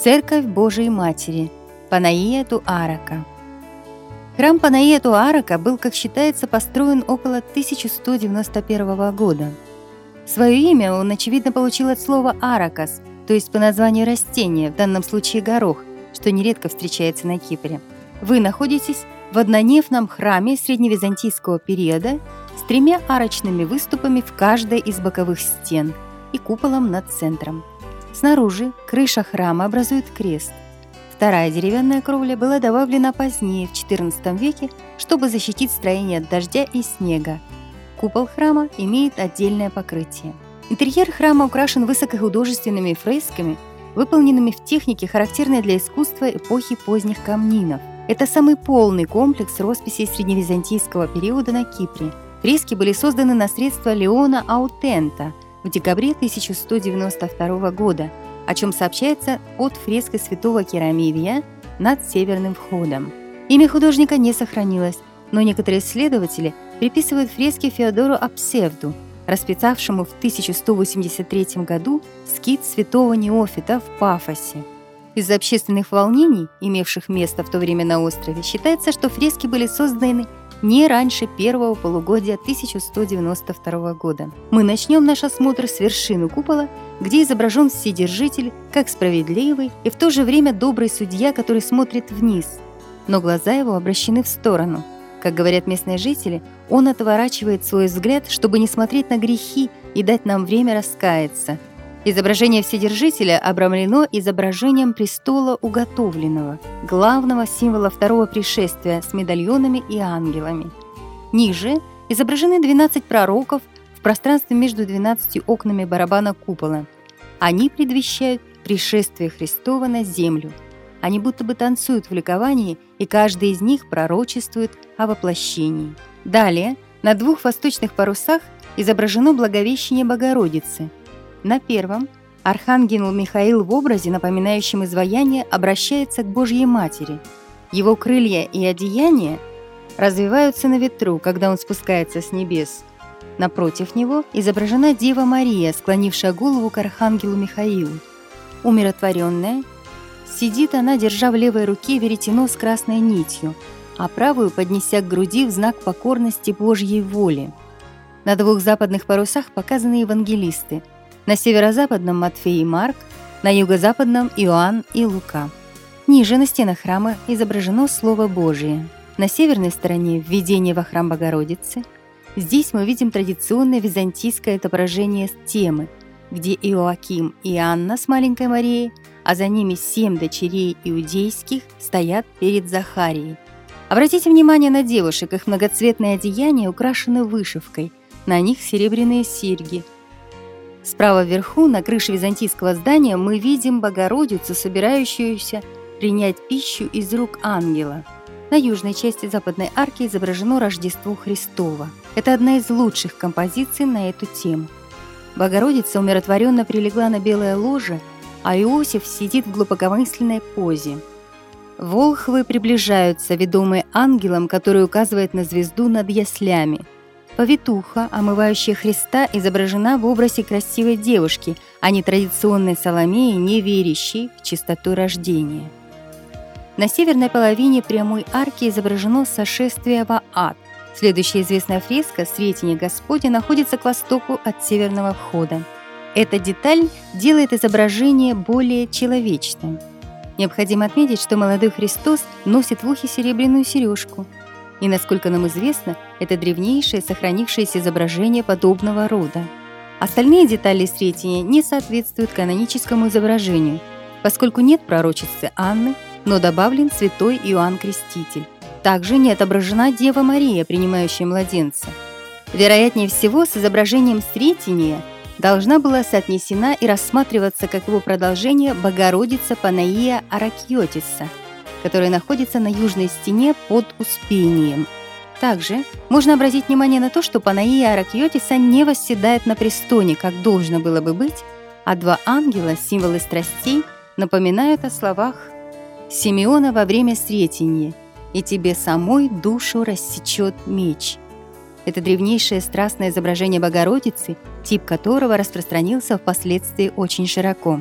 Церковь Божией Матери, Панаия ду Арака. Храм Панаия ду Арака был, как считается, построен около 1191 года. Свое имя он, очевидно, получил от слова «аракас», то есть по названию растения, в данном случае горох, что нередко встречается на Кипре. Вы находитесь в однонефном храме средневизантийского периода с 3 арочными выступами в каждой из боковых стен и куполом над центром. Снаружи крыша храма образует крест. Вторая деревянная кровля была добавлена позднее, в XIV веке, чтобы защитить строение от дождя и снега. Купол храма имеет отдельное покрытие. Интерьер храма украшен высокохудожественными фресками, выполненными в технике, характерной для искусства эпохи поздних камнинов. Это самый полный комплекс росписей средневизантийского периода на Кипре. Фрески были созданы на средства Леона Аутента в декабре 1192 года, о чем сообщается под фреской святого Керамивия над северным входом. Имя художника не сохранилось, но некоторые исследователи приписывают фрески Феодору Апсевду, расписавшему в 1183 году скит святого Неофита в Пафосе. Из-за общественных волнений, имевших место в то время на острове, считается, что фрески были созданы не раньше первого полугодия 1192 года. Мы начнем наш осмотр с вершины купола, где изображен Вседержитель как справедливый и в то же время добрый судья, который смотрит вниз, но глаза его обращены в сторону. Как говорят местные жители, он отворачивает свой взгляд, чтобы не смотреть на грехи и дать нам время раскаяться. Изображение Вседержителя обрамлено изображением престола уготовленного, главного символа второго пришествия с медальонами и ангелами. Ниже изображены 12 пророков в пространстве между 12 окнами барабана купола. Они предвещают пришествие Христова на землю. Они будто бы танцуют в ликовании, и каждый из них пророчествует о воплощении. Далее на 2 восточных парусах изображено Благовещение Богородицы. На первом архангел Михаил в образе, напоминающем изваяние, обращается к Божьей Матери. Его крылья и одеяние развиваются на ветру, когда он спускается с небес. Напротив него изображена Дева Мария, склонившая голову к архангелу Михаилу. Умиротворенная, сидит она, держа в левой руке веретено с красной нитью, а правую поднеся к груди в знак покорности Божьей воле. На 2 западных парусах показаны евангелисты. На северо-западном Матфей и Марк, на юго-западном Иоанн и Лука. Ниже на стенах храма изображено Слово Божие. На северной стороне введение во храм Богородицы. Здесь мы видим традиционное византийское отображение темы, где Иоаким и Анна с маленькой Марией, а за ними 7 дочерей иудейских стоят перед Захарией. Обратите внимание на девушек, их многоцветные одеяния украшены вышивкой, на них серебряные серьги. Справа вверху, на крыше византийского здания, мы видим Богородицу, собирающуюся принять пищу из рук ангела. На южной части западной арки изображено Рождество Христово. Это одна из лучших композиций на эту тему. Богородица умиротворенно прилегла на белое ложе, а Иосиф сидит в глубокомысленной позе. Волхвы приближаются, ведомые ангелом, который указывает на звезду над яслями. Повитуха, омывающая Христа, изображена в образе красивой девушки, а не традиционной Соломеи, не верящей в чистоту рождения. На северной половине прямой арки изображено сошествие в ад. Следующая известная фреска «Сретение Господне» находится к востоку от северного входа. Эта деталь делает изображение более человечным. Необходимо отметить, что молодой Христос носит в ухе серебряную сережку. И, насколько нам известно, это древнейшее сохранившееся изображение подобного рода. Остальные детали Сретения не соответствуют каноническому изображению, поскольку нет пророчицы Анны, но добавлен святой Иоанн Креститель. Также не отображена Дева Мария, принимающая младенца. Вероятнее всего, с изображением Сретения должна была соотнесена и рассматриваться как его продолжение Богородица Панаия Аракиотиса, которая находится на южной стене под Успением. Также можно обратить внимание на то, что Панаия Аракиотиса не восседает на престоле, как должно было бы быть, а 2 ангела, символы страстей, напоминают о словах Симеона во время Сретения: «И тебе самой душу рассечет меч». Это древнейшее страстное изображение Богородицы, тип которого распространился впоследствии очень широко.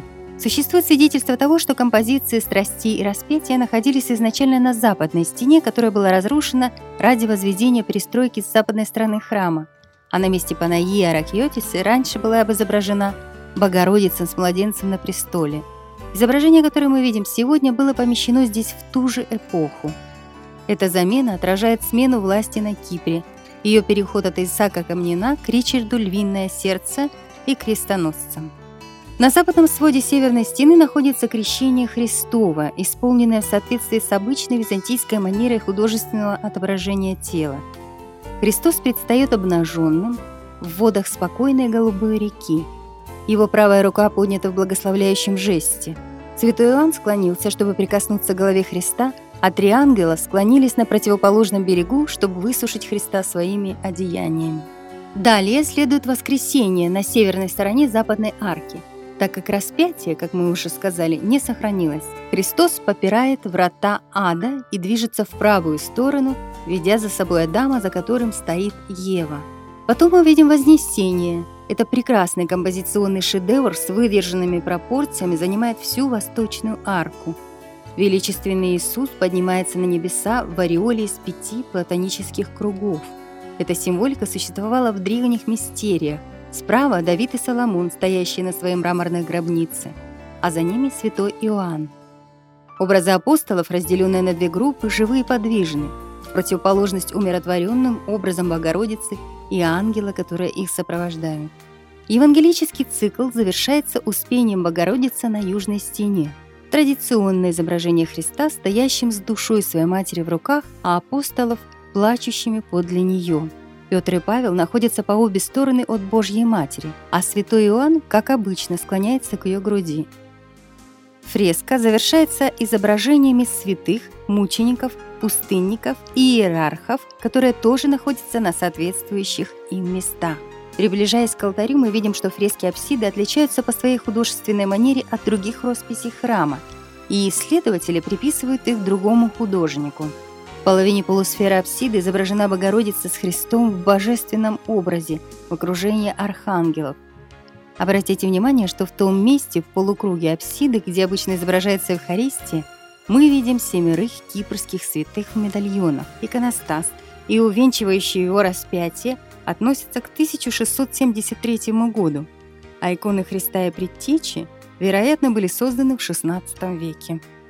Существует свидетельство того, что композиции страстей и распятия находились изначально на западной стене, которая была разрушена ради возведения пристройки с западной стороны храма, а на месте Панагии Аракьотисы раньше была изображена Богородица с младенцем на престоле. Изображение, которое мы видим сегодня, было помещено здесь в ту же эпоху. Эта замена отражает смену власти на Кипре, ее переход от Исаака Камнина к Ричарду Львиное Сердце и крестоносцам. На западном своде северной стены находится крещение Христово, исполненное в соответствии с обычной византийской манерой художественного отображения тела. Христос предстает обнаженным в водах спокойной голубой реки. Его правая рука поднята в благословляющем жесте. Святой Иоанн склонился, чтобы прикоснуться к голове Христа, а 3 ангела склонились на противоположном берегу, чтобы высушить Христа своими одеяниями. Далее следует воскресение на северной стороне западной арки, так как распятие, как мы уже сказали, не сохранилось. Христос попирает врата ада и движется в правую сторону, ведя за собой Адама, за которым стоит Ева. Потом мы видим Вознесение. Это прекрасный композиционный шедевр с выдержанными пропорциями занимает всю восточную арку. Величественный Иисус поднимается на небеса в ореоле из 5 платонических кругов. Эта символика существовала в древних мистериях. Справа Давид и Соломон, стоящие на своей мраморной гробнице, а за ними святой Иоанн. Образы апостолов, разделенные на 2 группы, живы и подвижны, в противоположность умиротворенным образам Богородицы и ангела, которые их сопровождают. Евангелический цикл завершается успением Богородицы на южной стене. Традиционное изображение Христа, стоящим с душой своей матери в руках, а апостолов, плачущими подле нее. Петр и Павел находятся по обе стороны от Божьей Матери, а святой Иоанн, как обычно, склоняется к ее груди. Фреска завершается изображениями святых, мучеников, пустынников и иерархов, которые тоже находятся на соответствующих им местах. Приближаясь к алтарю, мы видим, что фрески апсиды отличаются по своей художественной манере от других росписей храма, и исследователи приписывают их другому художнику. В половине полусферы апсиды изображена Богородица с Христом в божественном образе в окружении архангелов. Обратите внимание, что в том месте в полукруге апсиды, где обычно изображается Евхаристия, мы видим 7 кипрских святых в медальонах. Иконостас и увенчивающее его распятие относятся к 1673 году, а иконы Христа и Предтечи, вероятно, были созданы в XVI веке.